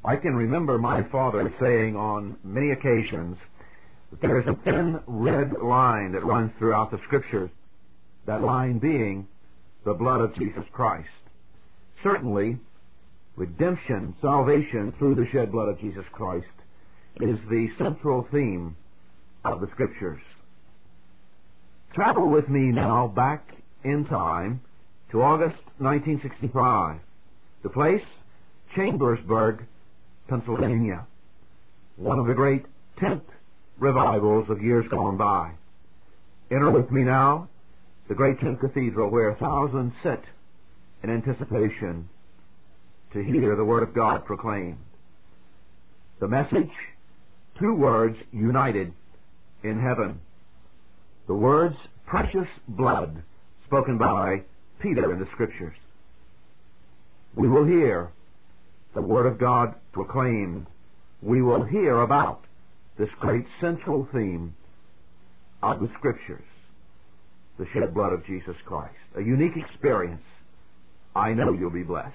I can remember my father saying on many occasions that there is a thin red line that runs throughout the Scriptures, that line being the blood of Jesus Christ. Certainly, redemption, salvation through the shed blood of Jesus Christ is the central theme of the Scriptures. Travel with me now back in time to August 1965. The place, Chambersburg, Pennsylvania. One of the great tent revivals of years gone by. Enter with me now the great tent cathedral where thousands sit in anticipation to hear the Word of God proclaimed. The message, two words united in heaven. The words, precious blood, spoken by Peter in the Scriptures. We will hear the Word of God proclaimed. We will hear about this great central theme of the Scriptures, the shed blood of Jesus Christ. A unique experience. I know you'll be blessed.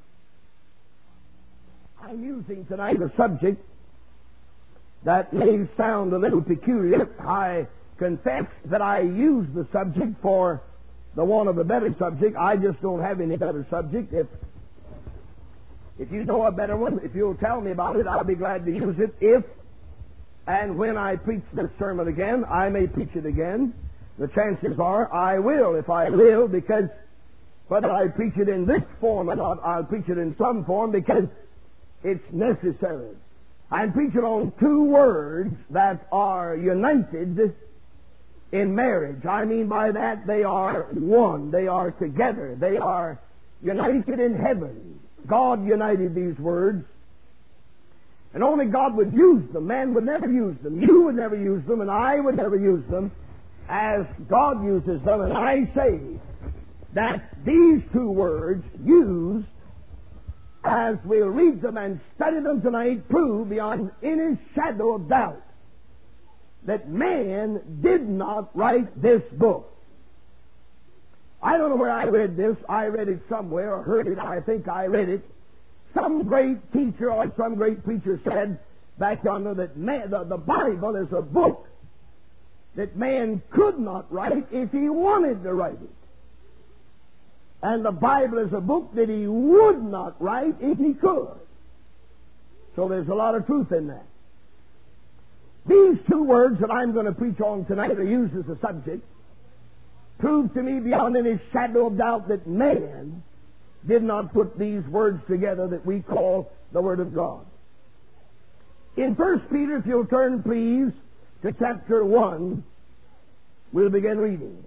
I'm using tonight a subject that may sound a little peculiar. I confess that I use the subject for the want of a better subject. I just don't have any better subject. If you know a better one, if you'll tell me about it, I'll be glad to use it. If and when I preach this sermon again, I may preach it again. The chances are I will if I live, because whether I preach it in this form or not, I'll preach it in some form because it's necessary. I'm preaching on two words that are united in marriage. I mean by that they are one. They are together. They are united in heaven. God united these words. And only God would use them. Man would never use them. You would never use them, and I would never use them as God uses them. And I say that these two words used, as we'll read them and study them tonight, prove beyond any shadow of doubt that man did not write this book. I don't know where I read this. I read it somewhere or heard it. I think I read it. Some great teacher or some great preacher said back yonder that the Bible is a book that man could not write if he wanted to write it. And the Bible is a book that he would not write if he could. So there's a lot of truth in that. These two words that I'm going to preach on tonight are used as a subject prove to me beyond any shadow of doubt that man did not put these words together that we call the Word of God. In 1 Peter, if you'll turn please to chapter 1, we'll begin reading.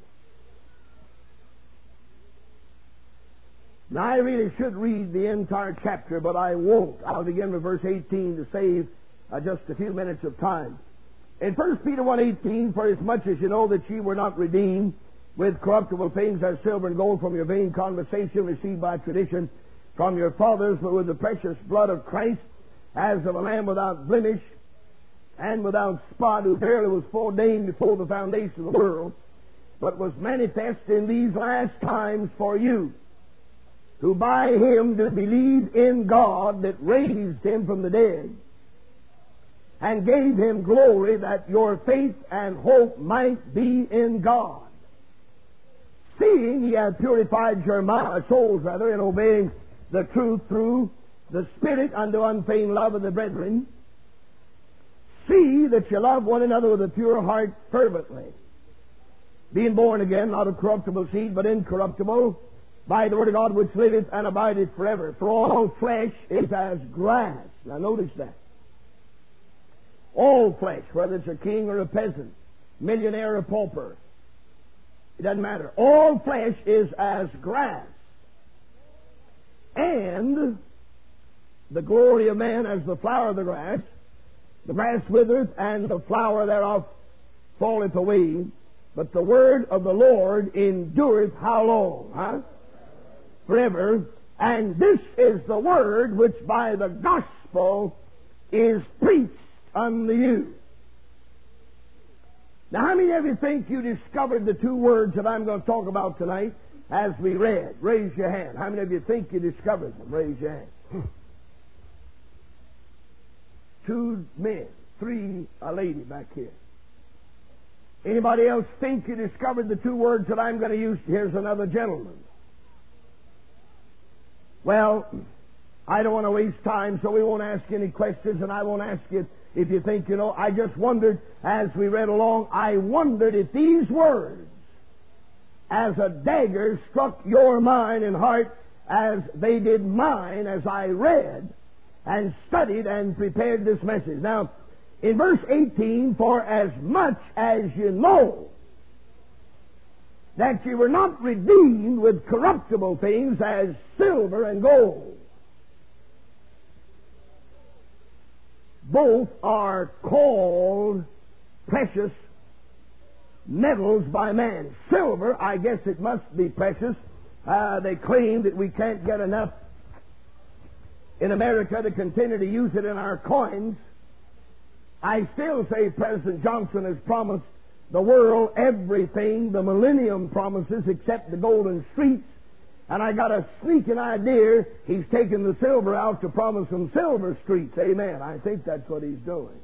Now, I really should read the entire chapter, but I won't. I'll begin with verse 18 to save just a few minutes of time. In 1 Peter 1:18, for as much as you know that ye were not redeemed with corruptible things as silver and gold from your vain conversation received by tradition from your fathers, but with the precious blood of Christ, as of a lamb without blemish and without spot, who verily was foreordained before the foundation of the world, but was manifest in these last times for you, who by him did believe in God that raised him from the dead, and gave him glory, that your faith and hope might be in God. Seeing ye have purified your souls in obeying the truth through the Spirit unto unfeigned love of the brethren, see that you love one another with a pure heart fervently, being born again, not of corruptible seed, but incorruptible, by the word of God which liveth and abideth forever. For all flesh is as grass. Now notice that. All flesh, whether it's a king or a peasant, millionaire or pauper, it doesn't matter. All flesh is as grass. And the glory of man as the flower of the grass. The grass withereth, and the flower thereof falleth away. But the word of the Lord endureth how long? Forever. And this is the word which by the gospel is preached unto you. Now, how many of you think you discovered the two words that I'm going to talk about tonight as we read? Raise your hand. How many of you think you discovered them? Raise your hand. 2 men, 3, a lady back here. Anybody else think you discovered the 2 words that I'm going to use? Here's another gentleman. Well, I don't want to waste time, so we won't ask any questions, and I won't ask you if you think you know. I just wondered, as we read along, I wondered if these words, as a dagger, struck your mind and heart as they did mine as I read and studied and prepared this message. Now, in verse 18, for as much as you know that you were not redeemed with corruptible things as silver and gold. Both are called precious metals by man. Silver, I guess it must be precious. They claim that we can't get enough in America to continue to use it in our coins. I still say President Johnson has promised the world everything the millennium promises except the golden streets. And I got a sneaking idea he's taking the silver out to promise some silver streets. Amen. I think that's what he's doing.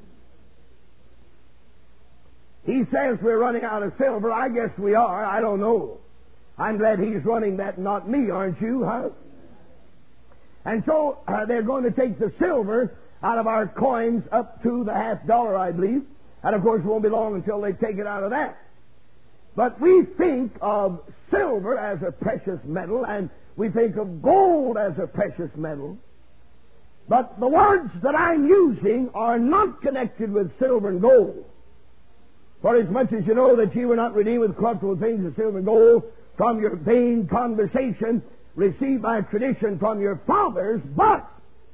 He says we're running out of silver. I guess we are. I don't know. I'm glad he's running that, not me, aren't you, huh? And so they're going to take the silver out of our coins up to the $50, I believe. And of course it won't be long until they take it out of that. But we think of silver as a precious metal, and we think of gold as a precious metal. But the words that I'm using are not connected with silver and gold. For as much as you know that ye were not redeemed with corruptible things of silver and gold from your vain conversation received by tradition from your fathers, but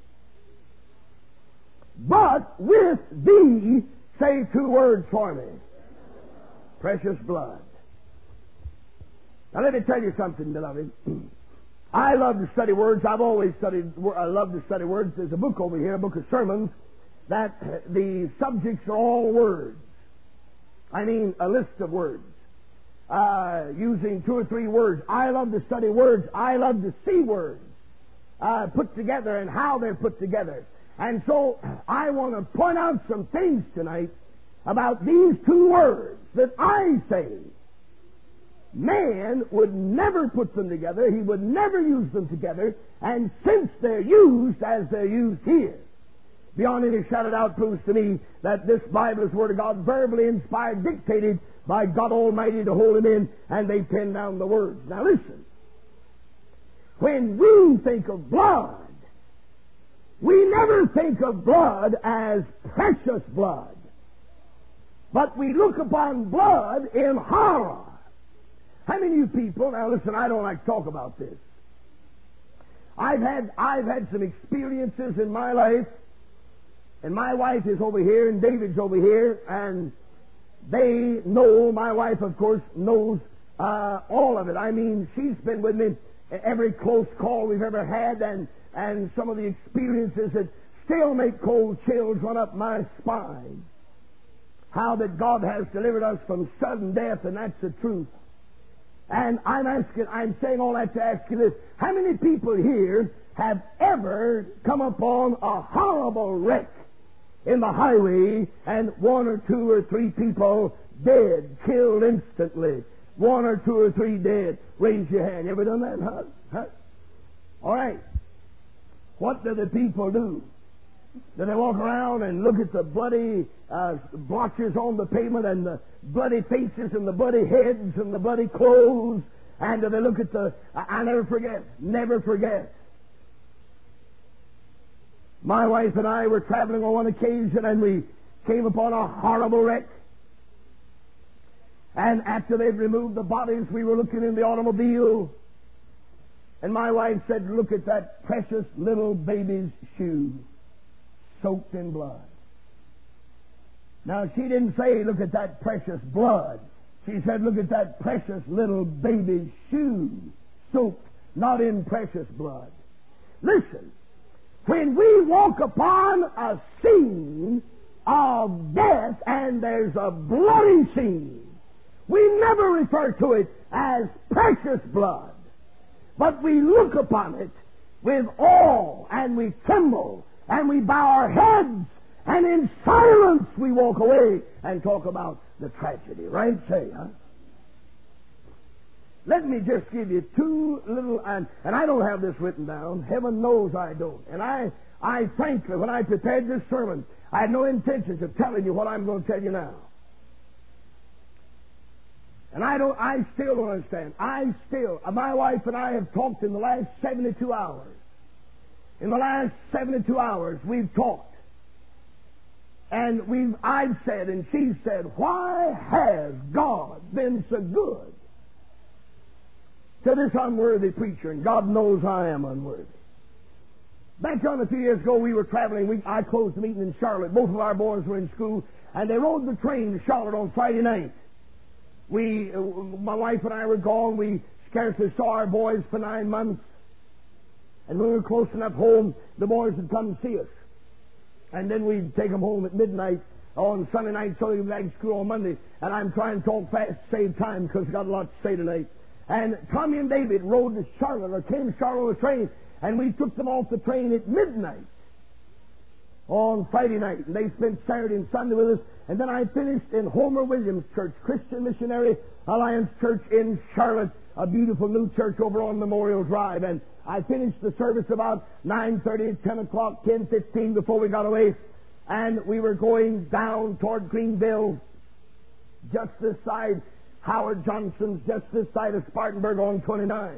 with thee, say 2 words for me. Precious blood. Now let me tell you something, beloved. I love to study words. I've always I love to study words. There's a book over here, a book of sermons, that the subjects are all words. I mean, a list of words. Using 2 or 3 words. I love to study words. I love to see words put together and how they're put together. And so I want to point out some things tonight about these 2 words that I say man would never put them together. He would never use them together. And since they're used as they're used here, beyond any shadow of doubt proves to me that this Bible is Word of God, verbally inspired, dictated by God Almighty to hold Him in, and they pen down the words. Now listen. When we think of blood, we never think of blood as precious blood, but we look upon blood in horror. How many of you people, now listen, I don't like to talk about this. I've had some experiences in my life, and my wife is over here, and David's over here, and they know, my wife, of course, knows all of it. I mean, she's been with me every close call we've ever had, and some of the experiences that still make cold chills run up my spine. How that God has delivered us from sudden death, and that's the truth. And I'm saying all that to ask you this. How many people here have ever come upon a horrible wreck in the highway and 1 or 2 or 3 people dead, killed instantly? 1 or 2 or 3 dead. Raise your hand. You ever done that, huh? All right. What do the people do? Do they walk around and look at the bloody blotches on the pavement and the bloody faces and the bloody heads and the bloody clothes? And do they look at I never forget. My wife and I were traveling on one occasion, and we came upon a horrible wreck. And after they'd removed the bodies, we were looking in the automobile, and my wife said, "Look at that precious little baby's shoe, soaked in blood." Now, she didn't say, "Look at that precious blood." She said, "Look at that precious little baby's shoe, soaked not in precious blood." Listen, when we walk upon a scene of death and there's a bloody scene, we never refer to it as precious blood, but we look upon it with awe, and we tremble, and we bow our heads, And in silence we walk away and talk about the tragedy. Right? Say, huh? Let me just give you two little, and I don't have this written down. Heaven knows I don't. And I frankly, when I prepared this sermon, I had no intentions of telling you what I'm going to tell you now. And I still don't understand. My wife and I have talked in the last 72 hours. In the last 72 hours, we've talked. And I've said, and she's said, why has God been so good to this unworthy preacher? And God knows I am unworthy. Back on a few years ago, we were traveling. I closed the meeting in Charlotte. Both of our boys were in school, and they rode the train to Charlotte on Friday night. My wife and I were gone. We scarcely saw our boys for 9 months. And when we were close enough home, the boys would come see us. And then we'd take them home at midnight on Sunday night so they could be back to school on Monday. And I'm trying to talk fast to save time because I've got a lot to say tonight. And Tommy and David rode to Charlotte, or came to Charlotte on the train, and we took them off the train at midnight on Friday night. And they spent Saturday and Sunday with us. And then I finished in Homer Williams Church, Christian Missionary Alliance Church in Charlotte, a beautiful new church over on Memorial Drive. And I finished the service about 9:30, 10 o'clock, 10:15 before we got away. And we were going down toward Greenville, just this side Howard Johnson's, just this side of Spartanburg on 29.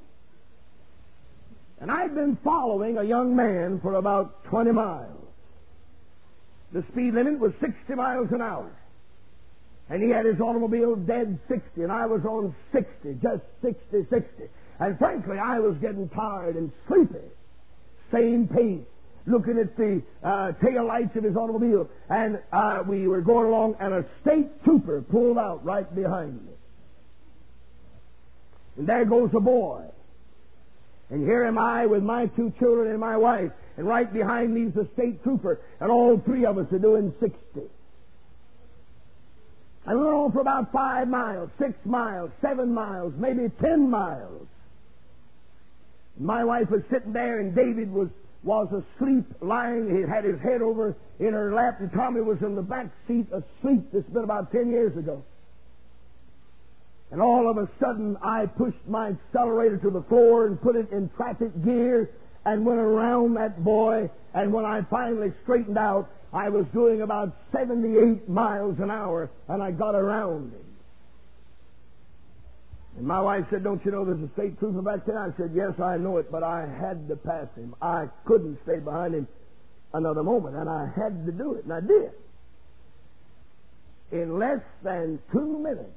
And I'd been following a young man for about 20 miles. The speed limit was 60 miles an hour. And he had his automobile dead 60, and I was on 60, just 60. And frankly, I was getting tired and sleepy. Same pace, looking at the tail lights of his automobile. And we were going along, and a state trooper pulled out right behind me. And there goes a boy. And here am I with my 2 children and my wife. And right behind me is the state trooper. And all 3 of us are doing 60. And we went on for about 5 miles, 6 miles, 7 miles, maybe 10 miles. My wife was sitting there, and David was asleep, lying. He had his head over in her lap, and Tommy was in the back seat asleep. This has been about 10 years ago. And all of a sudden, I pushed my accelerator to the floor and put it in traffic gear and went around that boy. And when I finally straightened out, I was doing about 78 miles an hour, and I got around him. And my wife said, "Don't you know there's a state trooper back there?" I said, "Yes, I know it, but I had to pass him. I couldn't stay behind him another moment, and I had to do it," and I did. In less than 2 minutes,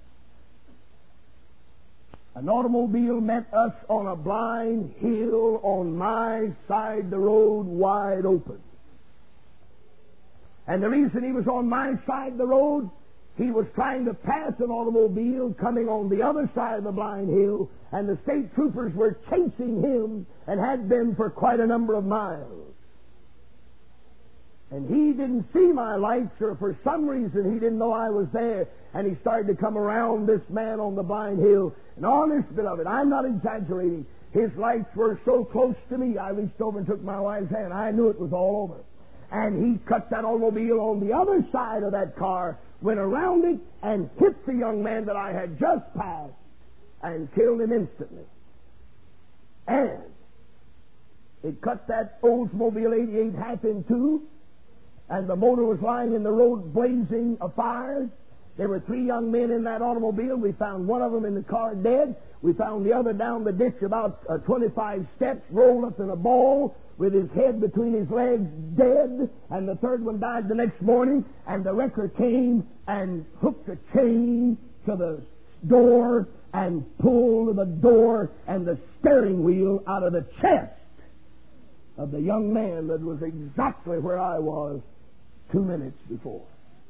an automobile met us on a blind hill on my side of the road, wide open. And the reason he was on my side of the road, he was trying to pass an automobile coming on the other side of the blind hill, and the state troopers were chasing him and had been for quite a number of miles. And he didn't see my lights, or for some reason he didn't know I was there, and he started to come around this man on the blind hill. And honest, beloved, I'm not exaggerating. His lights were so close to me, I reached over and took my wife's hand. I knew it was all over. And he cut that automobile on the other side of that car, went around it, and hit the young man that I had just passed, and killed him instantly. And it cut that Oldsmobile 88 half in two, and the motor was lying in the road blazing afire. There were 3 young men in that automobile. We found one of them in the car dead. We found the other down the ditch about 25 steps, rolled up in a ball with his head between his legs, dead. And the third one died the next morning. And the wrecker came and hooked a chain to the door and pulled the door and the steering wheel out of the chest of the young man that was exactly where I was 2 minutes before.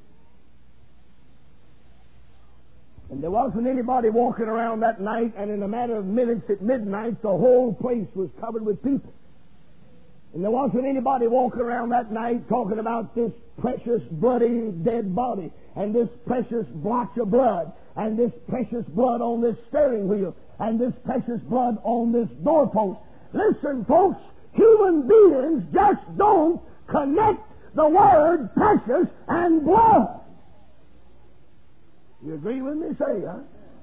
And there wasn't anybody walking around that night, and in a matter of minutes at midnight, the whole place was covered with people. And there wasn't anybody walking around that night talking about this precious bloody dead body, and this precious blotch of blood, and this precious blood on this steering wheel, and this precious blood on this doorpost. Listen, folks, human beings just don't connect the word precious and blood. You agree with me? Say, huh?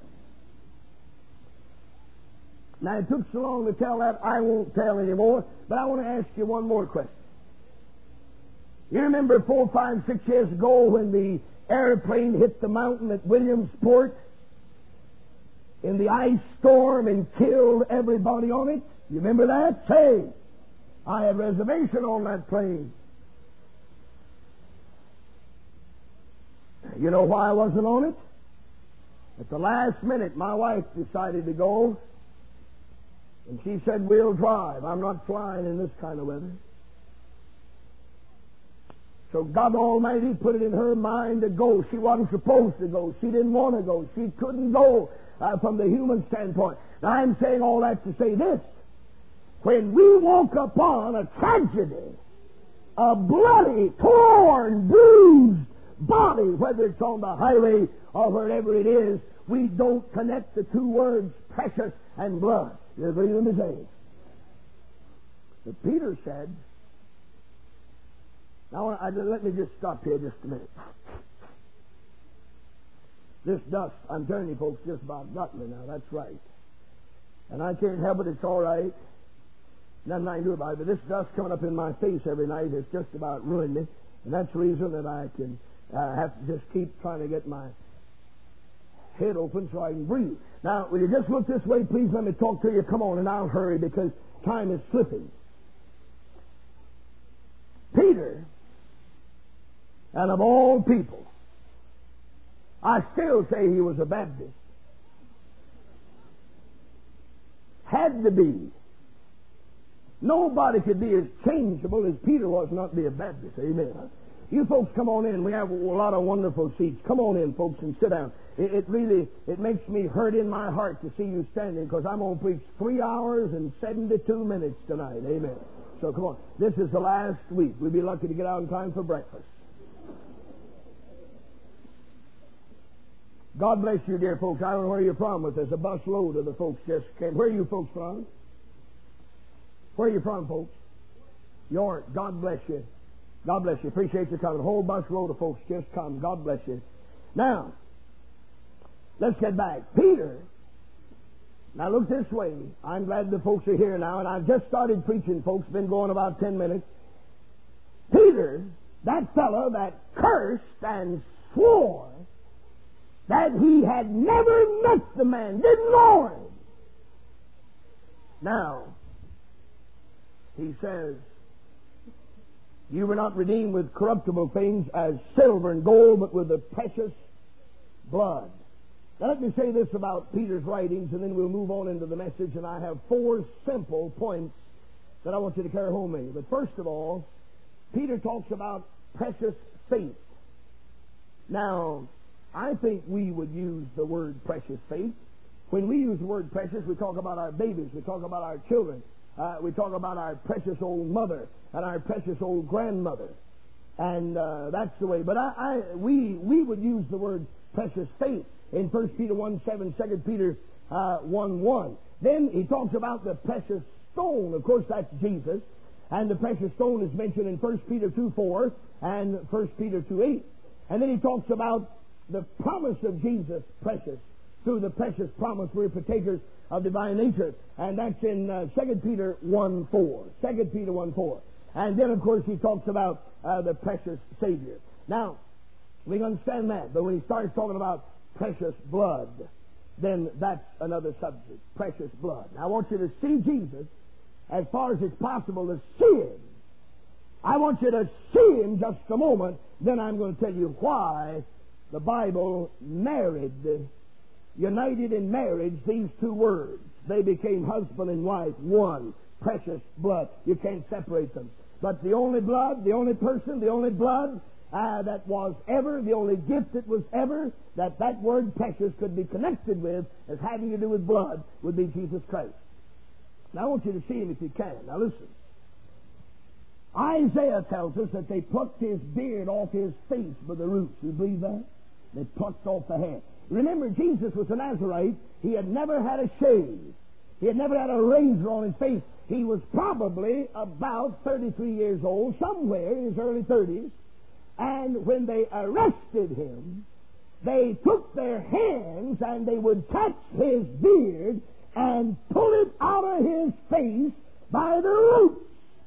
Now, it took so long to tell that, I won't tell anymore, but I want to ask you one more question. You remember 4, 5, 6 years ago when the airplane hit the mountain at Williamsport in the ice storm and killed everybody on it? You remember that? Say, I had reservation on that plane. You know why I wasn't on it? At the last minute, my wife decided to go, and she said, we'll drive. I'm not flying in this kind of weather. So God Almighty put it in her mind to go. She wasn't supposed to go. She didn't want to go. She couldn't go from the human standpoint. Now, I'm saying all that to say this. When we walk upon a tragedy, a bloody, torn, bruised body, whether it's on the highway or wherever it is, we don't connect the two words precious and blood. You agree with me? Say? But Peter said, now let me just stop here just a minute. This dust, I'm telling you folks, just about got me now, that's right. And I can't help it, it's all right. Nothing I can do about it, but this dust coming up in my face every night has just about ruined me. And that's the reason that I can have to just keep trying to get my head open so I can breathe. Now, will you just look this way, please? Let me talk to you. Come on, and I'll hurry because time is slipping. Peter, and of all people, I still say he was a Baptist. Had to be. Nobody could be as changeable as Peter was not be a Baptist. Amen. You folks come on in. We have a lot of wonderful seats. Come on in, folks, and sit down. It makes me hurt in my heart to see you standing because I'm going to preach 3 hours and 72 minutes tonight. Amen. So come on. This is the last week. We'll be lucky to get out in time for breakfast. God bless you, dear folks. I don't know where you're from, but there's a bus load of the folks just came. Where are you folks from? Where are you from, folks? York. God bless you. God bless you. Appreciate you coming. A whole bus load of folks just come. God bless you. Now, let's get back. Peter, now look this way. I'm glad the folks are here now, and I've just started preaching, folks. Been going about 10 minutes. Peter, that fellow that cursed and swore that he had never met the man, didn't know him. Now, he says, you were not redeemed with corruptible things as silver and gold, but with the precious blood. Now let me say this about Peter's writings, and then we'll move on into the message, and I have 4 simple points that I want you to carry home with you. But first of all, Peter talks about precious faith. Now, I think we would use the word precious faith. When we use the word precious, we talk about our babies, we talk about our children, we talk about our precious old mother and our precious old grandmother. And that's the way. But we would use the word precious faith in 1 Peter 1:7, 2 Peter 1:1. Then he talks about the precious stone. Of course, that's Jesus. And the precious stone is mentioned in 1 Peter 2:4 and 1 Peter 2:8. And then he talks about the promise of Jesus, precious. Through the precious promise, we're partakers of divine nature. And that's in 2 Peter 1:4. 2 Peter 1:4. And then, of course, he talks about the precious Savior. Now, we can understand that. But when he starts talking about precious blood, then that's another subject. Precious blood. Now, I want you to see Jesus as far as it's possible to see Him. I want you to see Him just a moment. Then I'm going to tell you why the Bible united in marriage these two words. They became husband and wife, one. Precious blood. You can't separate them. But the only blood, the only person, the only blood that was ever, the only gift that was ever, that word precious could be connected with as having to do with blood would be Jesus Christ. Now I want you to see Him if you can. Now listen. Isaiah tells us that they plucked his beard off his face by the roots. You believe that? They plucked off the hair. Remember, Jesus was a Nazarite. He had never had a shave. He had never had a razor on his face. He was probably about 33 years old, somewhere in his early 30s. And when they arrested him, they took their hands and they would touch his beard and pull it out of his face by the roots.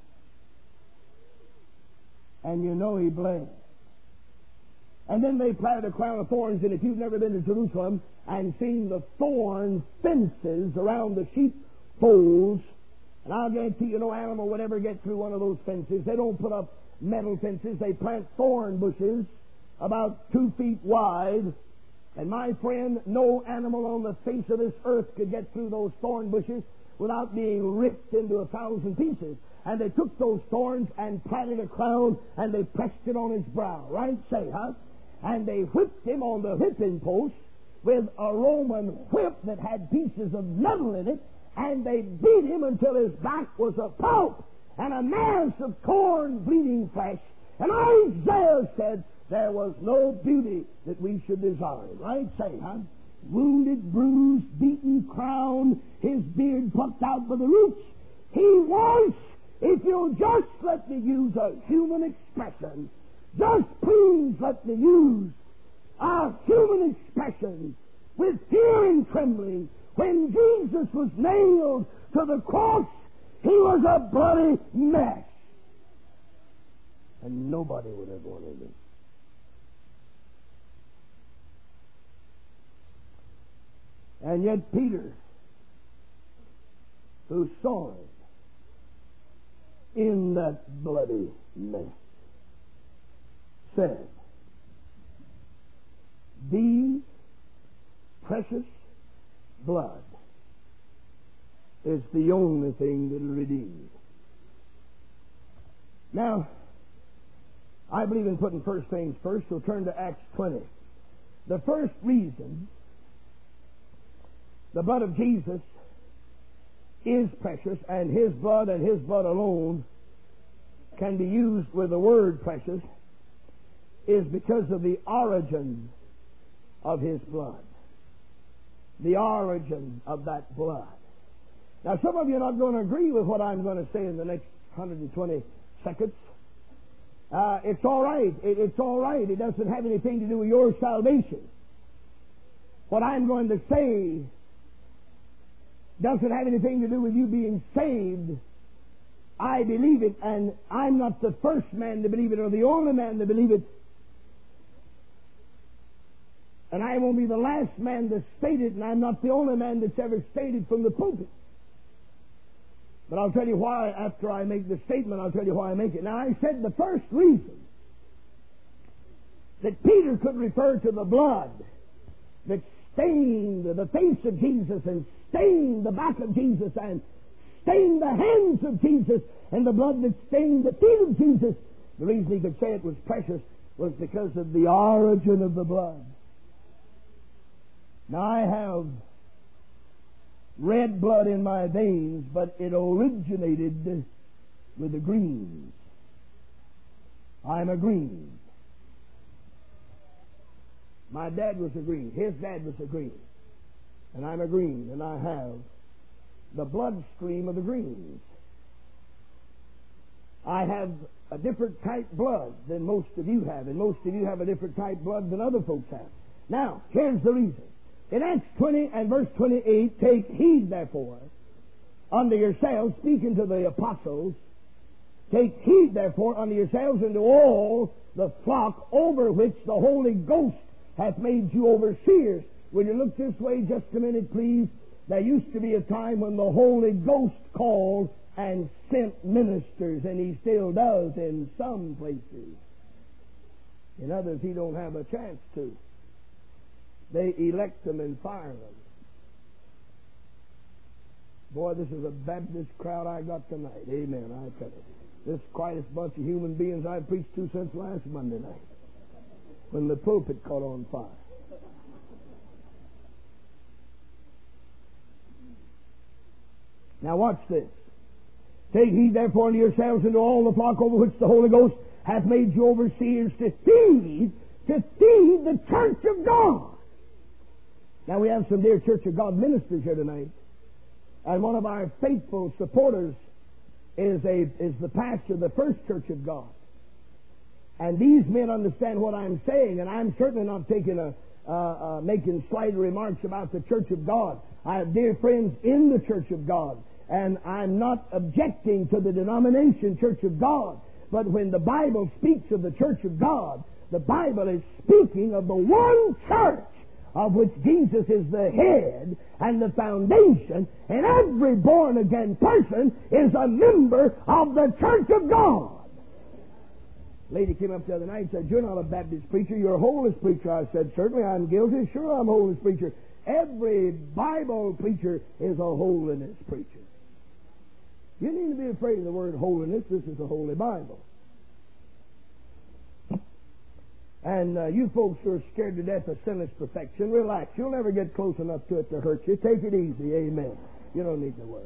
And you know he bled. And then they planted a crown of thorns, and if you've never been to Jerusalem and seen the thorn fences around the sheepfolds, and I'll guarantee you no animal would ever get through one of those fences. They don't put up metal fences. They plant thorn bushes about 2 feet wide. And my friend, no animal on the face of this earth could get through those thorn bushes without being ripped into 1,000 pieces. And they took those thorns and planted a crown, and they pressed it on his brow. Right? Say, huh? And they whipped him on the whipping post with a Roman whip that had pieces of metal in it, and they beat him until his back was a pulp and a mass of torn, bleeding flesh. And Isaiah said there was no beauty that we should desire. Right? Say, huh? Wounded, bruised, beaten, crowned, his beard plucked out by the roots. He was, if you'll just let me use a human expression, just please let me use a human expression, with fear and trembling, when Jesus was nailed to the cross, he was a bloody mess. And nobody would have wanted him. And yet Peter, who saw him in that bloody mess, said, "These precious blood is the only thing that will redeem." Now, I believe in putting first things first, so turn to Acts 20. The first reason the blood of Jesus is precious, and his blood alone can be used with the word precious, is because of the origin of his blood. The origin of that blood. Now, some of you are not going to agree with what I'm going to say in the next 120 seconds. It's all right. It's all right. It doesn't have anything to do with your salvation. What I'm going to say doesn't have anything to do with you being saved. I believe it, and I'm not the first man to believe it or the only man to believe it. And I won't be the last man to state it, and I'm not the only man that's ever stated from the pulpit. But I'll tell you why, after I make the statement, I'll tell you why I make it. Now, I said the first reason that Peter could refer to the blood that stained the face of Jesus and stained the back of Jesus and stained the hands of Jesus and the blood that stained the feet of Jesus, the reason he could say it was precious was because of the origin of the blood. Now, I have red blood in my veins, but it originated with the greens. I'm a green. My dad was a green. His dad was a green. And I'm a green, and I have the bloodstream of the greens. I have a different type blood than most of you have, and most of you have a different type blood than other folks have. Now, here's the reason. In Acts 20 and verse 28, take heed, therefore, unto yourselves, speaking to the apostles, take heed, therefore, unto yourselves and to all the flock over which the Holy Ghost hath made you overseers. Will you look this way just a minute, please? There used to be a time when the Holy Ghost called and sent ministers, and he still does in some places. In others, he don't have a chance to. They elect them and fire them. Boy, this is a Baptist crowd I got tonight. Amen, I tell you. This is quite a bunch of human beings I've preached to since last Monday night, when the pulpit caught on fire. Now watch this. Take heed therefore unto yourselves and to all the flock over which the Holy Ghost hath made you overseers to feed the church of God. Now we have some dear Church of God ministers here tonight. And one of our faithful supporters is the pastor of the First Church of God. And these men understand what I'm saying, and I'm certainly not making slight remarks about the Church of God. I have dear friends in the Church of God, and I'm not objecting to the denomination Church of God. But when the Bible speaks of the Church of God, the Bible is speaking of the one church of which Jesus is the head and the foundation, and every born-again person is a member of the Church of God. A lady came up the other night and said, "You're not a Baptist preacher, you're a holiness preacher." I said, "Certainly I'm guilty. Sure, I'm a holiness preacher." Every Bible preacher is a holiness preacher. You need to be afraid of the word holiness. This is a holy Bible. And you folks who are scared to death of sinless perfection, relax. You'll never get close enough to it to hurt you. Take it easy. Amen. You don't need to worry.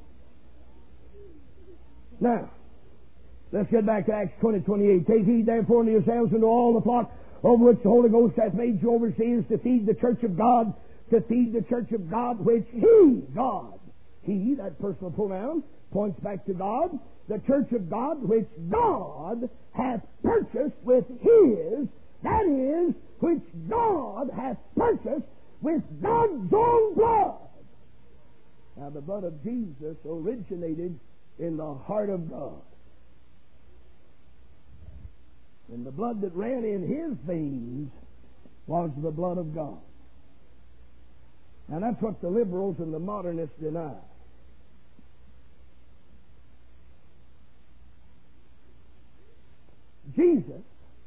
Now, let's get back to Acts 20:28. "Take heed therefore unto yourselves and to all the flock over which the Holy Ghost hath made you overseers, to feed the church of God, which He," God, He, that personal pronoun, points back to God, "the church of God, which God hath purchased with His," that is, which God hath purchased with God's own blood. Now, the blood of Jesus originated in the heart of God. And the blood that ran in His veins was the blood of God. And that's what the liberals and the modernists deny. Jesus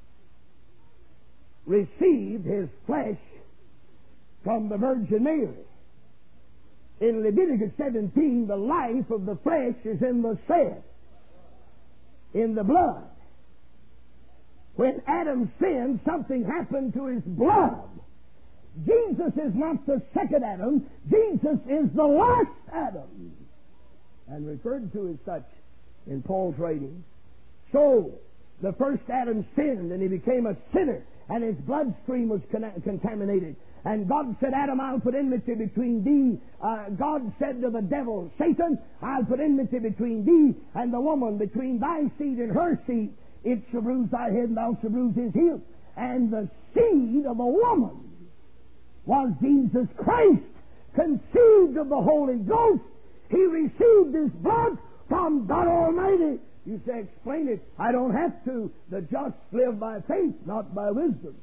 received His flesh from the Virgin Mary. In Leviticus 17, the life of the flesh is in the seed, in the blood. When Adam sinned, something happened to his blood. Jesus is not the second Adam. Jesus is the last Adam, and referred to as such in Paul's writings. So, the first Adam sinned, and he became a sinner, and his bloodstream was contaminated. And God said, "Adam, I'll put enmity between thee." God said to the devil, "Satan, I'll put enmity between thee and the woman, between thy seed and her seed. It shall bruise thy head, and thou shalt bruise his heel." And the seed of the woman was Jesus Christ, conceived of the Holy Ghost. He received His blood from God Almighty. You say, "Explain it." I don't have to. The just live by faith, not by wisdom.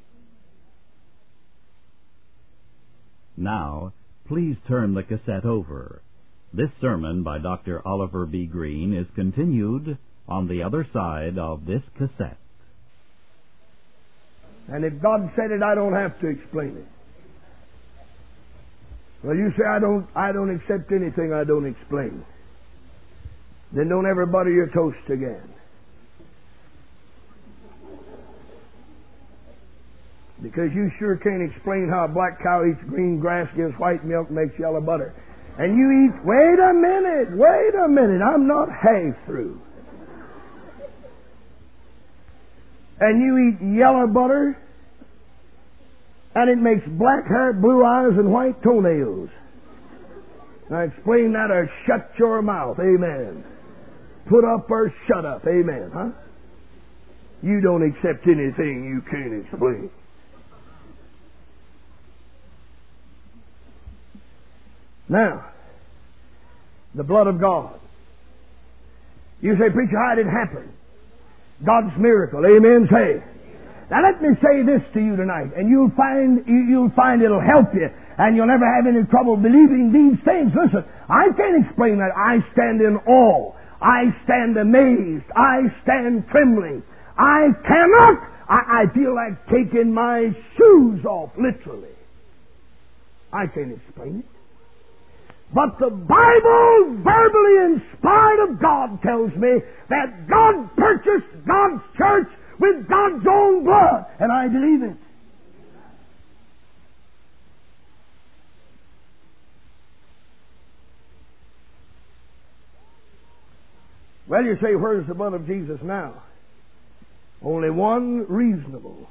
Now, please turn the cassette over. This sermon by Dr. Oliver B. Green is continued on the other side of this cassette. And if God said it, I don't have to explain it. Well, you say, I don't accept anything I don't explain. Then don't ever butter your toast again. Because you sure can't explain how a black cow eats green grass, gives white milk, and makes yellow butter. And you eat, wait a minute, I'm not half through. And you eat yellow butter, and it makes black hair, blue eyes, and white toenails. Now explain that or shut your mouth, amen. Put up or shut up, amen, huh? You don't accept anything you can't explain. Now, the blood of God. You say, "Preacher, how did it happen?" God's miracle, amen, say. Now let me say this to you tonight, and you'll find it'll help you, and you'll never have any trouble believing these things. Listen, I can't explain that. I stand in awe. I stand amazed. I stand trembling. I cannot. I feel like taking my shoes off, literally. I can't explain it. But the Bible, verbally inspired of God, tells me that God purchased God's church with God's own blood, and I believe it. Well, you say, where's the blood of Jesus now? Only one reasonable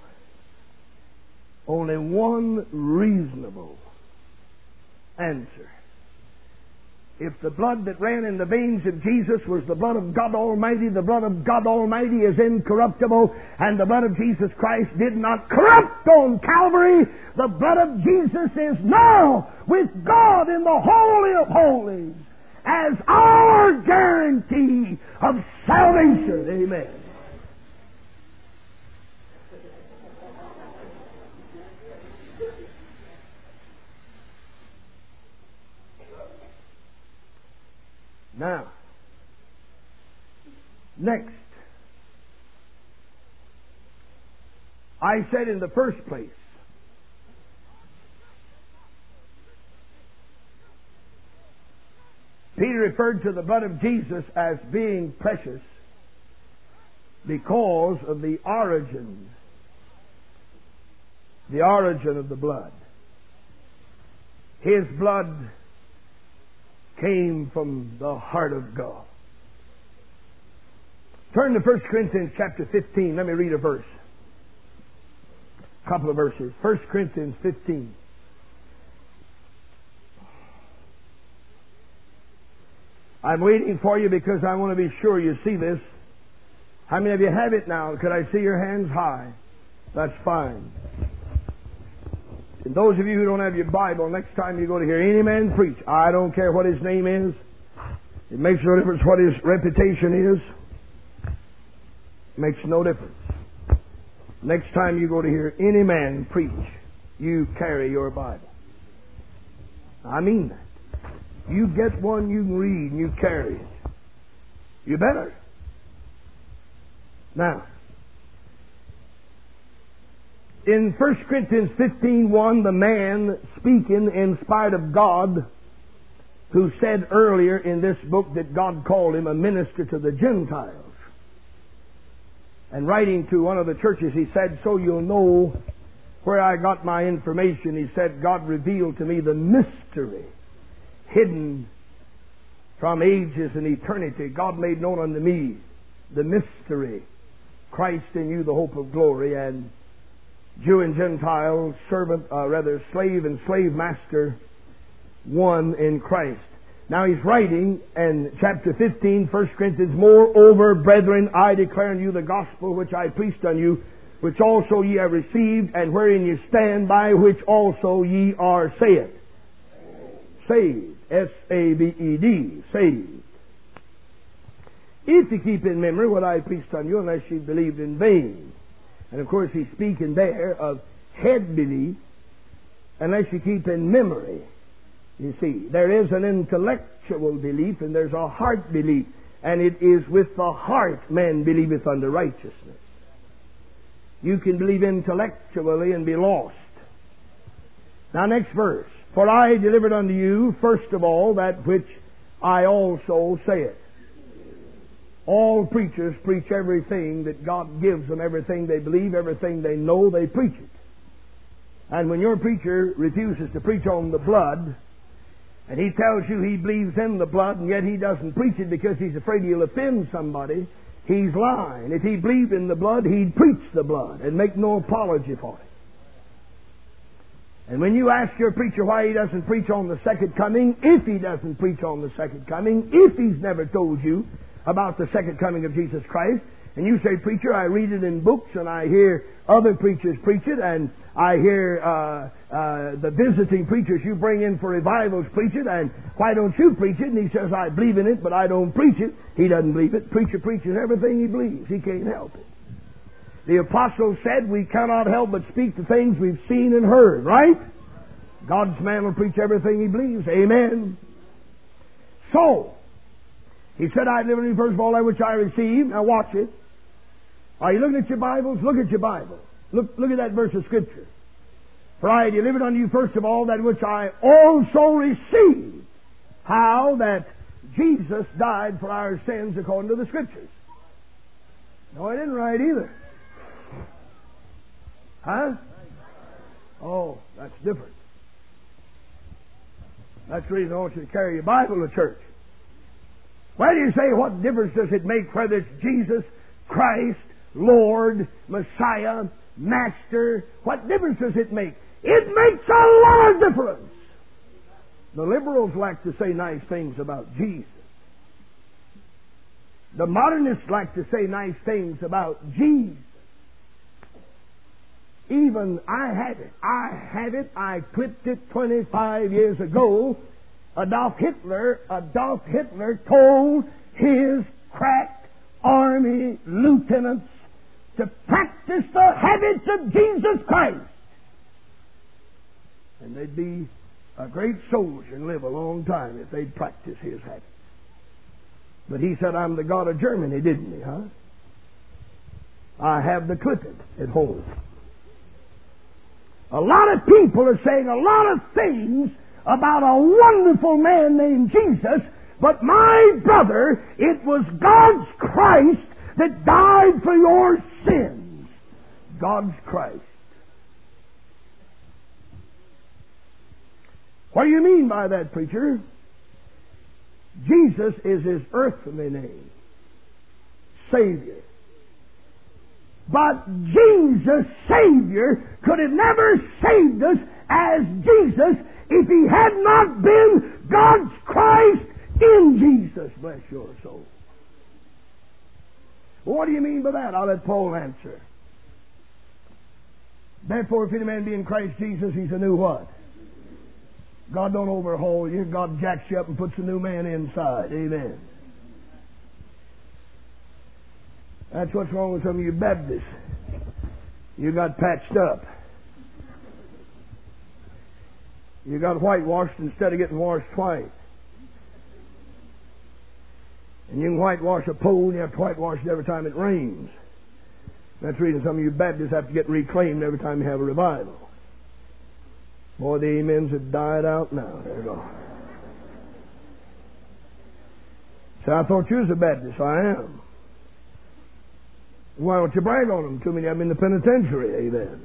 answer. If the blood that ran in the veins of Jesus was the blood of God Almighty, the blood of God Almighty is incorruptible, and the blood of Jesus Christ did not corrupt on Calvary. The blood of Jesus is now with God in the Holy of Holies as our guarantee of salvation. Amen. Now, next, I said in the first place, Peter referred to the blood of Jesus as being precious because of the origin of the blood. His blood came from the heart of God. Turn to 1 Corinthians chapter 15. Let me read a verse. A couple of verses. 1 Corinthians 15. I'm waiting for you because I want to be sure you see this. How many of you have it now? Could I see your hands high? That's fine. And those of you who don't have your Bible, next time you go to hear any man preach, I don't care what his name is. It makes no difference what his reputation is. It makes no difference. Next time you go to hear any man preach, you carry your Bible. I mean that. You get one you can read and you carry it. You better. Now, in 1 Corinthians 15:1, the man speaking in spite of God, who said earlier in this book that God called him a minister to the Gentiles. And writing to one of the churches, he said, so you'll know where I got my information. He said, God revealed to me the mystery hidden from ages and eternity. God made known unto me the mystery, Christ in you, the hope of glory, and Jew and Gentile, slave and slave master, one in Christ. Now he's writing in chapter 15, 1 Corinthians, moreover, brethren, I declare unto you the gospel which I preached unto you, which also ye have received, and wherein ye stand, by which also ye are saved. Saved. S-A-V-E-D. Saved. If you keep in memory what I preached unto you, unless you believed in vain. And of course he's speaking there of head belief, unless you keep in memory. You see, there is an intellectual belief and there's a heart belief. And it is with the heart man believeth unto righteousness. You can believe intellectually and be lost. Now next verse. For I delivered unto you, first of all, that which I also said. All preachers preach everything that God gives them, everything they believe, everything they know, they preach it. And when your preacher refuses to preach on the blood, and he tells you he believes in the blood, and yet he doesn't preach it because he's afraid he'll offend somebody, he's lying. If he believed in the blood, he'd preach the blood and make no apology for it. And when you ask your preacher why he doesn't preach on the second coming, if he doesn't preach on the second coming, if he's never told you about the second coming of Jesus Christ, and you say, preacher, I read it in books, and I hear other preachers preach it, and I hear the visiting preachers you bring in for revivals preach it, and why don't you preach it? And he says, I believe in it, but I don't preach it. He doesn't believe it. Preacher preaches everything he believes. He can't help it. The apostle said we cannot help but speak the things we've seen and heard, right? God's man will preach everything he believes. Amen. So, he said, I delivered unto you first of all that which I received. Now watch it. Are you looking at your Bibles? Look at your Bible. Look at that verse of Scripture. For I delivered unto you first of all that which I also received. How? That Jesus died for our sins according to the Scriptures. No, I didn't write either. Huh? Oh, that's different. That's the reason I want you to carry your Bible to church. Why do you say, what difference does it make whether it's Jesus, Christ, Lord, Messiah, Master? What difference does it make? It makes a lot of difference. The liberals like to say nice things about Jesus. The modernists like to say nice things about Jesus. Even I had it. I clipped it 25 years ago. Adolf Hitler told his crack army lieutenants to practice the habits of Jesus Christ. And they'd be a great soldier and live a long time if they'd practice his habits. But he said, I'm the God of Germany, didn't he, huh? I have the clipping at home. A lot of people are saying a lot of things about a wonderful man named Jesus, but my brother, it was God's Christ that died for your sins. God's Christ. What do you mean by that, preacher? Jesus is his earthly name, Savior. But Jesus, Savior, could have never saved us as Jesus if he had not been God's Christ in Jesus. Bless your soul. Well, what do you mean by that? I'll let Paul answer. Therefore, if any man be in Christ Jesus, he's a new what? God don't overhaul you. God jacks you up and puts a new man inside. Amen. That's what's wrong with some of you Baptists. You got patched up. You got whitewashed instead of getting washed white. And you can whitewash a pole, and you have to whitewash it every time it rains. That's the reason some of you Baptists have to get reclaimed every time you have a revival. Boy, the amens have died out now. They're gone. So I thought you was a Baptist. I am. Why don't you brag on them? Too many of them in the penitentiary. Amen.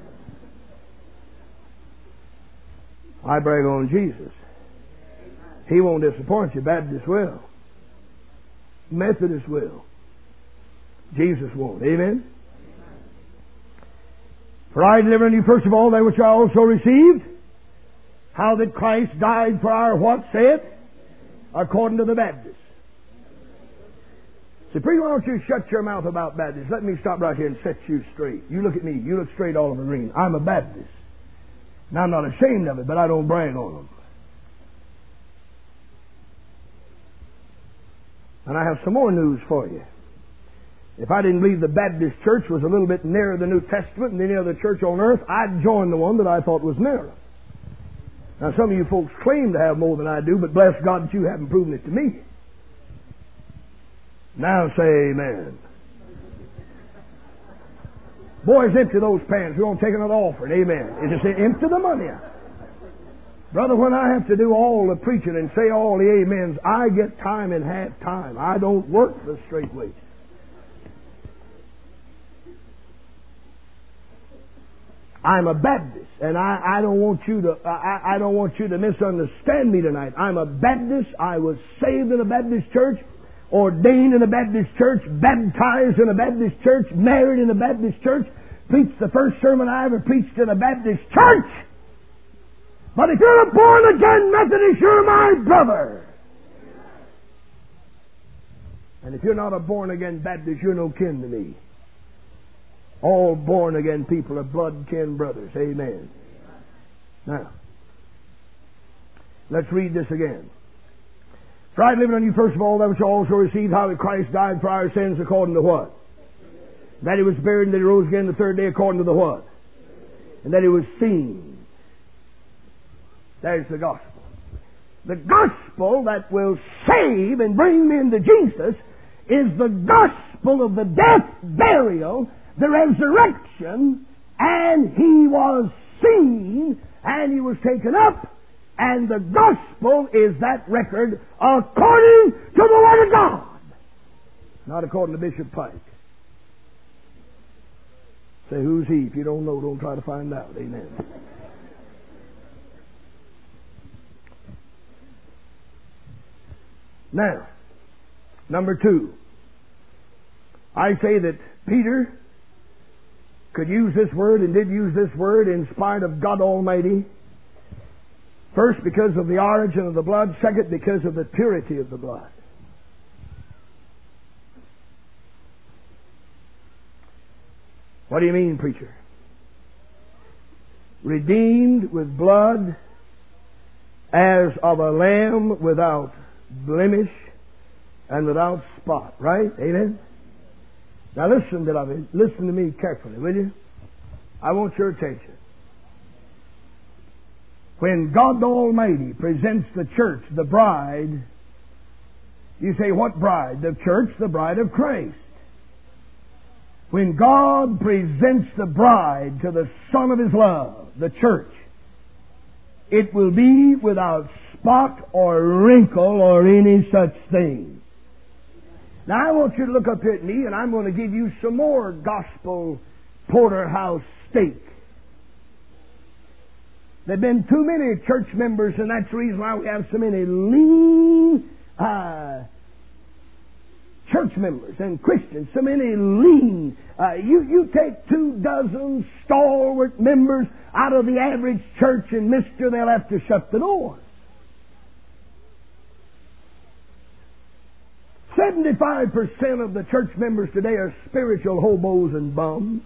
I brag on Jesus. He won't disappoint you. Baptist will. Methodist will. Jesus won't. Amen. For I delivered unto you first of all that which I also received, how that Christ died for our what saith? According to the Baptist. See, preacher, why don't you shut your mouth about Baptists? Let me stop right here and set you straight. You look at me. You look straight, Oliver Green. I'm a Baptist. Now, I'm not ashamed of it, but I don't brag on them. And I have some more news for you. If I didn't believe the Baptist church was a little bit nearer the New Testament than any other church on earth, I'd join the one that I thought was nearer. Now, some of you folks claim to have more than I do, but bless God that you haven't proven it to me. Now say amen. Boys, empty those pans. We're going to take another offering. Amen. It just say empty the money out. Brother, when I have to do all the preaching and say all the amens, I get time and half time. I don't work the straight wages. I'm a Baptist, and I don't want you to misunderstand me tonight. I'm a Baptist. I was saved in a Baptist church, ordained in a Baptist church, baptized in a Baptist church, married in a Baptist church, preached the first sermon I ever preached in a Baptist church. But if you're a born-again Methodist, you're my brother. And if you're not a born-again Baptist, you're no kin to me. All born-again people are blood-kin brothers. Amen. Now, let's read this again. For I delivered unto you first of all that which I also received, how that Christ died for our sins according to what? That he was buried and that he rose again the third day according to the what? And that he was seen. There's the gospel. The gospel that will save and bring men to Jesus is the gospel of the death, burial, the resurrection, and he was seen, and he was taken up, and the gospel is that record according to the Word of God, not according to Bishop Pike. Say, who's he? If you don't know, don't try to find out. Amen. Now, number 2. I say that Peter could use this word and did use this word in spite of God Almighty First, because of the origin of the blood. Second, because of the purity of the blood. What do you mean, preacher? Redeemed with blood as of a lamb without blemish and without spot. Right? Amen? Now listen, beloved. Listen to me carefully, will you? I want your attention. When God the Almighty presents the church, the bride, you say, what bride? The church, the bride of Christ. When God presents the bride to the Son of His love, the church, it will be without spot or wrinkle or any such thing. Now I want you to look up here at me, and I'm going to give you some more gospel porterhouse steak. There have been too many church members, and that's the reason why we have so many lean church members and Christians, so many lean. You take 24 stalwart members out of the average church, and mister, they'll have to shut the door. 75% of the church members today are spiritual hobos and bums.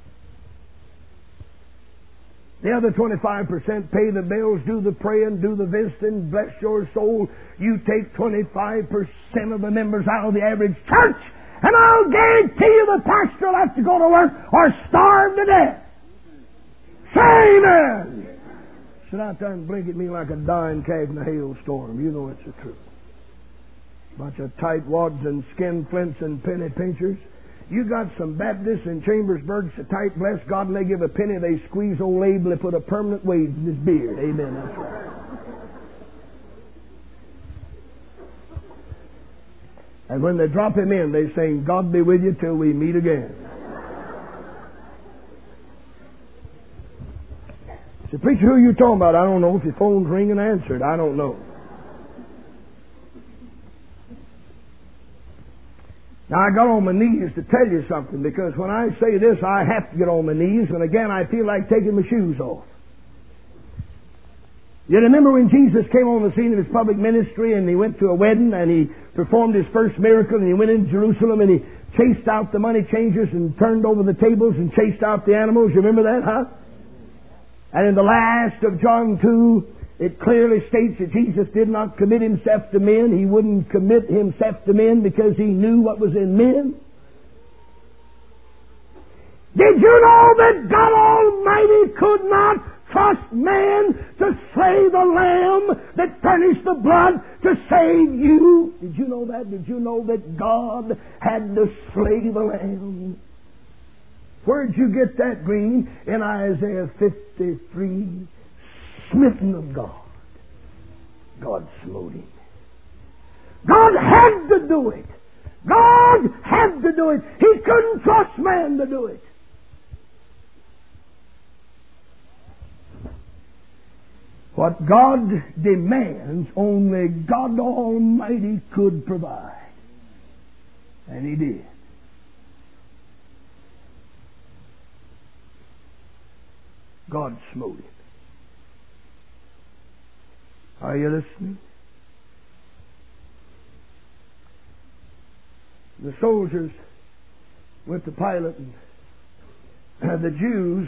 The other 25% pay the bills, do the praying, do the visiting, bless your soul. You take 25% of the members out of the average church, and I'll guarantee you the pastor will have to go to work or starve to death. Say amen! Sit out there and blink at me like a dying calf in a hailstorm. You know it's the truth. Bunch of tightwads and skinflints and penny pinchers. You got some Baptists in Chambersburg so tight, bless God, and they give a penny, they squeeze old Abel, they put a permanent wave in his beard. Amen, that's right. And when they drop him in, they sing, God be with you till we meet again. So, preacher, who are you talking about? I don't know. If your phone's ringing, answer it. I don't know. Now, I got on my knees to tell you something, because when I say this, I have to get on my knees, and again, I feel like taking my shoes off. You remember when Jesus came on the scene of His public ministry, and He went to a wedding, and He performed His first miracle, and He went into Jerusalem, and He chased out the money changers, and turned over the tables, and chased out the animals. You remember that, huh? And in the last of John 2, it clearly states that Jesus did not commit Himself to men. He wouldn't commit Himself to men because He knew what was in men. Did you know that God Almighty could not trust man to slay the lamb that furnished the blood to save you? Did you know that? Did you know that God had to slay the lamb? Where'd you get that, Green? In Isaiah 53. Smitten of God. God smote him. God had to do it. God had to do it. He couldn't trust man to do it. What God demands, only God Almighty could provide. And He did. God smote him. Are you listening? The soldiers went to Pilate, and the Jews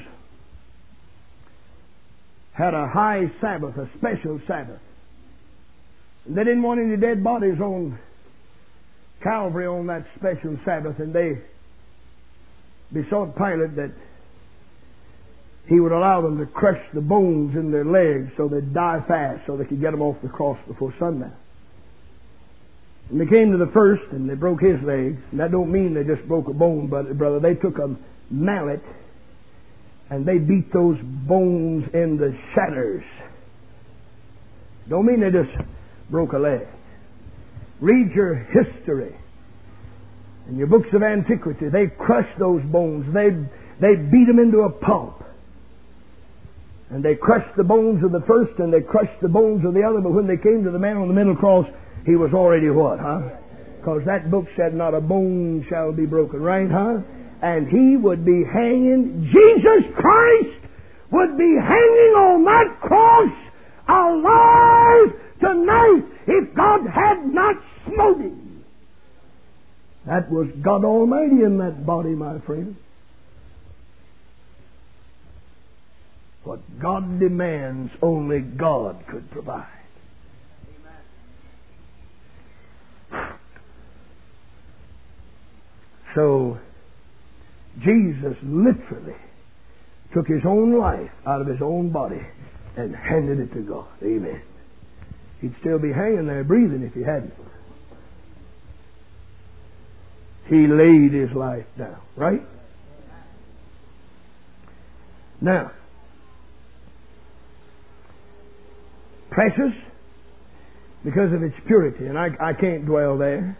had a high Sabbath, a special Sabbath. And they didn't want any dead bodies on Calvary on that special Sabbath, and they besought Pilate that he would allow them to crush the bones in their legs so they'd die fast, so they could get them off the cross before sundown. And they came to the first, and they broke his legs. And that don't mean they just broke a bone, but brother, they took a mallet and they beat those bones into shatters. Don't mean they just broke a leg. Read your history and your books of antiquity. They crushed those bones. They beat them into a pulp. And they crushed the bones of the first, and they crushed the bones of the other. But when they came to the man on the middle cross, he was already what, huh? Because that book said, not a bone shall be broken, right, huh? And he would be hanging, Jesus Christ would be hanging on that cross alive tonight if God had not smote him. That was God Almighty in that body, my friend. What God demands, only God could provide. So, Jesus literally took his own life out of his own body and handed it to God. Amen. He'd still be hanging there breathing if he hadn't. He laid his life down, right? Now, precious because of its purity, and I can't dwell there.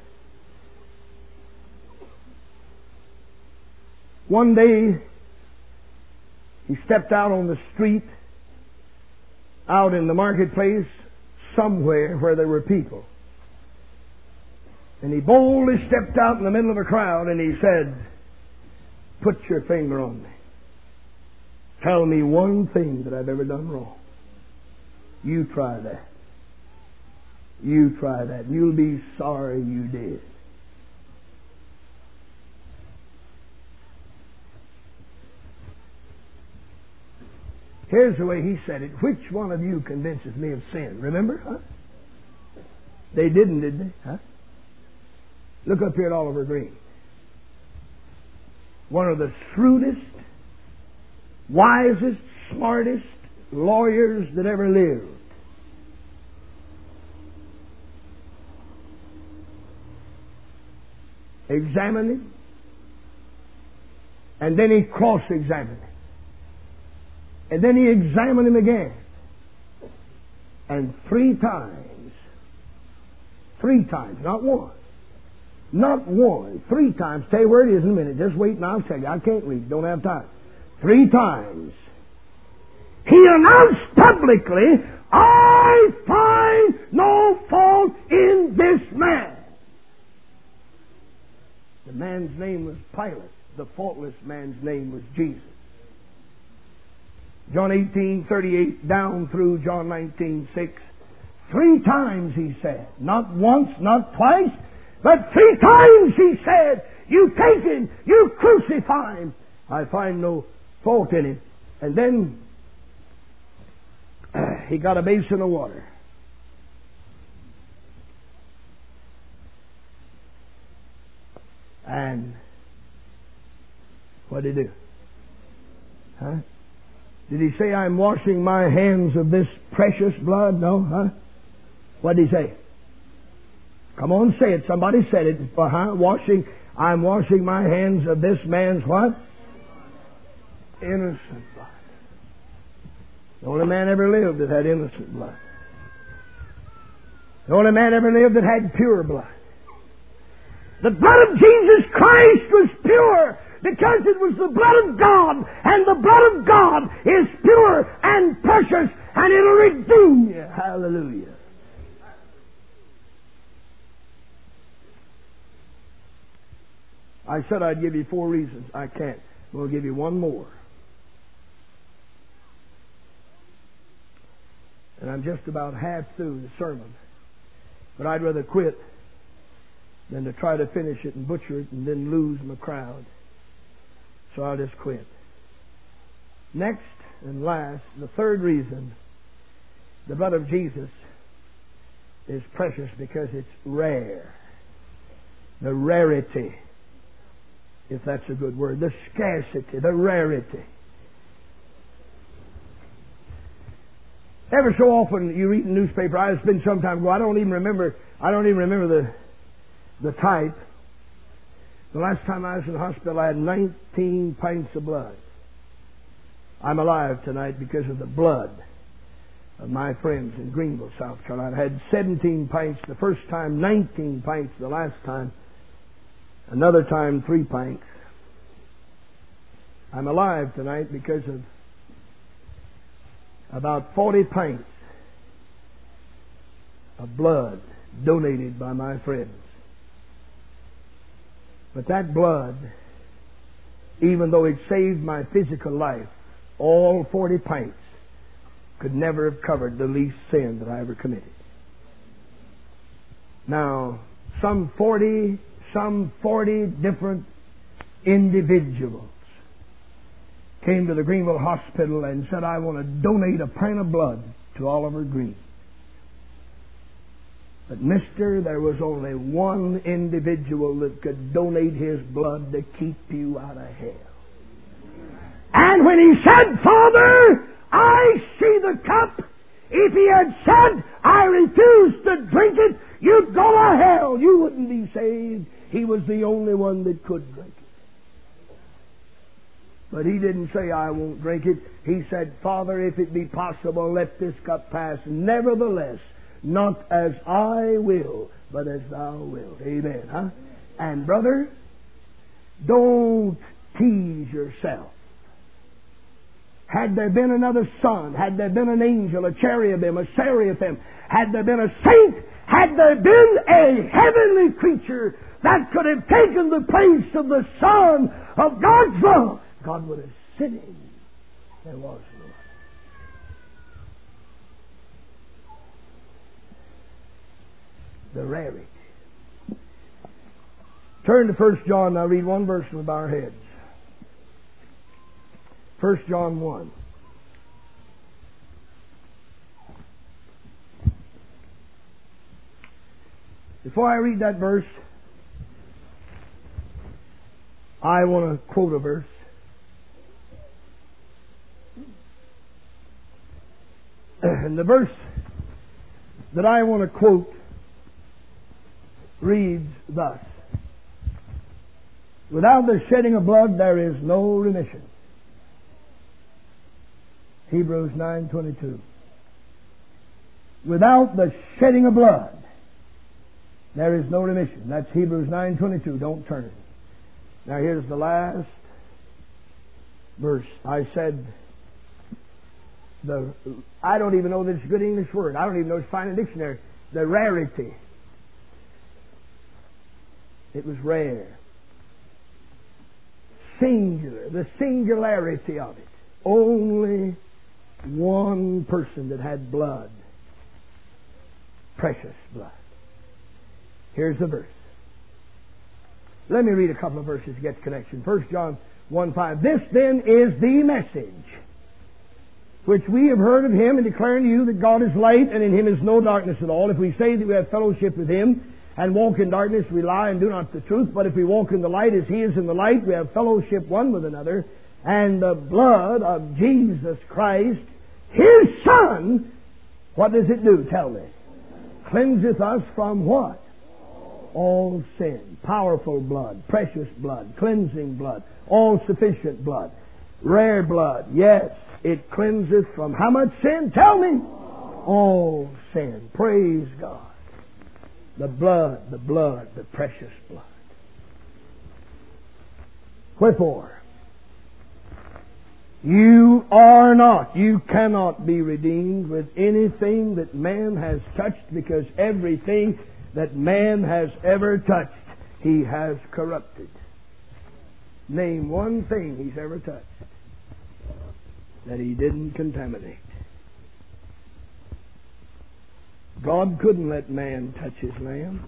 One day, he stepped out on the street, out in the marketplace, somewhere where there were people. And he boldly stepped out in the middle of a crowd and he said, "Put your finger on me. Tell me one thing that I've ever done wrong. You try that. You try that. You'll be sorry you did." Here's the way he said it. "Which one of you convinces me of sin?" Remember? Huh? They didn't, did they? Huh? Look up here at Oliver Green. One of the shrewdest, wisest, smartest lawyers that ever lived. Examined him, and then he cross-examined him. And then he examined him again. And three times, not one, three times, tell you where it is in a minute, just wait and I'll tell you, I can't read, don't have time. 3 times, he announced publicly, "I find no fault in this man." The man's name was Pilate. The faultless man's name was Jesus. John 18:38 down through John 19:6. 3 times he said, not once, not twice, but 3 times he said, "You take him, you crucify him. I find no fault in him." And then he got a basin of water. And what did he do? Huh? Did he say, "I'm washing my hands of this precious blood"? No, huh? What did he say? Come on, say it. Somebody said it. I'm washing my hands of this man's what? Innocent blood. The only man ever lived that had innocent blood. The only man ever lived that had pure blood. The blood of Jesus Christ was pure because it was the blood of God, and the blood of God is pure and precious, and it'll redeem you. Hallelujah. I said I'd give you 4 reasons. I can't. I'm going to give you one more. And I'm just about half through the sermon. But I'd rather quit than to try to finish it and butcher it and then lose my crowd. So I'll just quit. Next and last, the third reason the blood of Jesus is precious because it's rare. The rarity, if that's a good word, the scarcity, the rarity. Ever so often you read in the newspaper, it's been some time ago, I don't even remember the type. The last time I was in the hospital, I had 19 pints of blood. I'm alive tonight because of the blood of my friends in Greenville, South Carolina. I had 17 pints the first time, 19 pints the last time, another time 3 pints. I'm alive tonight because of about 40 pints of blood donated by my friends. But that blood, even though it saved my physical life, all 40 pints, could never have covered the least sin that I ever committed. Now, some 40 different individuals came to the Greenville Hospital and said, I want to donate a pint of blood to Oliver Green. But, mister, there was only one individual that could donate his blood to keep you out of hell. And when he said, Father, I see the cup, if he had said, I refuse to drink it, you'd go to hell. You wouldn't be saved. He was the only one that could drink it. But he didn't say, I won't drink it. He said, Father, if it be possible, let this cup pass. Nevertheless, not as I will, but as thou wilt. Amen, huh? And brother, don't tease yourself. Had there been another son, had there been an angel, a cherubim, a seraphim, had there been a saint, had there been a heavenly creature that could have taken the place of the Son of God's love, God would have sent him. There was no. The rarity. Turn to 1 John. Now read one verse from our heads. 1 John 1. Before I read that verse, I want to quote a verse. And the verse that I want to quote reads thus: without the shedding of blood there is no remission. Hebrews 9:22. Without the shedding of blood there is no remission. That's Hebrews 9:22. Don't turn. Now here's the last verse. I said I don't even know that it's a good English word. I don't even know it's fine in the dictionary. The rarity. It was rare. Singular. The singularity of it. Only one person that had blood. Precious blood. Here's the verse. Let me read a couple of verses to get the connection. 1 John 1:5. This then is the message which we have heard of Him and declare to you that God is light and in Him is no darkness at all. If we say that we have fellowship with Him and walk in darkness, we lie and do not the truth. But if we walk in the light as He is in the light, we have fellowship one with another. And the blood of Jesus Christ, His Son, what does it do? Tell me. Cleanseth us from what? All sin. Powerful blood, precious blood, cleansing blood, all-sufficient blood, rare blood. Yes, it cleanseth from how much sin? Tell me. All sin. Praise God. The blood, the precious blood. Wherefore, you cannot be redeemed with anything that man has touched, because everything that man has ever touched, he has corrupted. Name one thing he's ever touched that he didn't contaminate. God couldn't let man touch his lamb.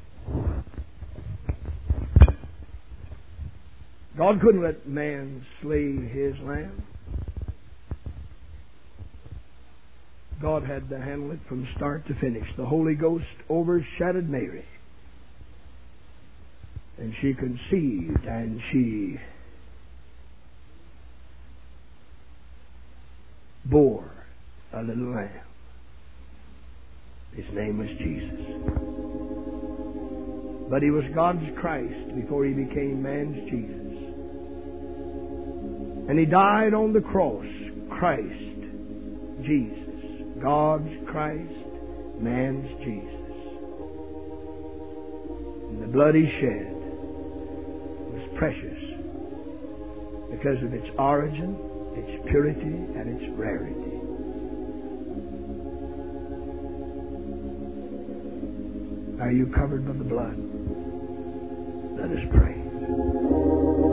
God couldn't let man slay his lamb. God had to handle it from start to finish. The Holy Ghost overshadowed Mary. And she conceived and she bore a little lamb. His name was Jesus. But He was God's Christ before He became man's Jesus. And He died on the cross. Christ, Jesus. God's Christ, man's Jesus. And the blood He shed was precious because of its origin, its purity, and its rarity. Are you covered by the blood? Let us pray.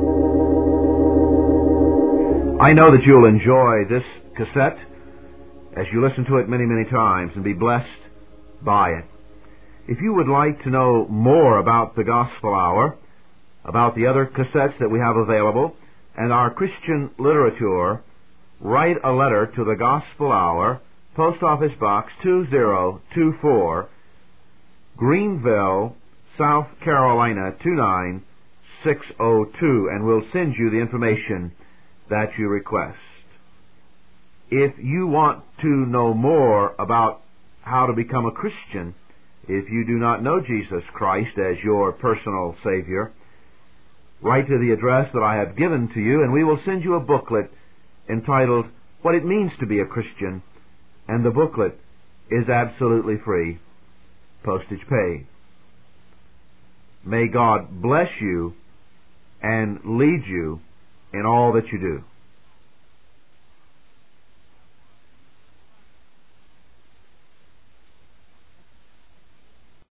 I know that you'll enjoy this cassette as you listen to it many, many times and be blessed by it. If you would like to know more about the Gospel Hour, about the other cassettes that we have available, and our Christian literature, write a letter to the Gospel Hour, Post Office Box 2024, Greenville, South Carolina 29602, and we'll send you the information that you request. If you want to know more about how to become a Christian, if you do not know Jesus Christ as your personal Savior, write to the address that I have given to you, and we will send you a booklet entitled What It Means to Be a Christian, and the booklet is absolutely free, postage paid. May God bless you and lead you in all that you do.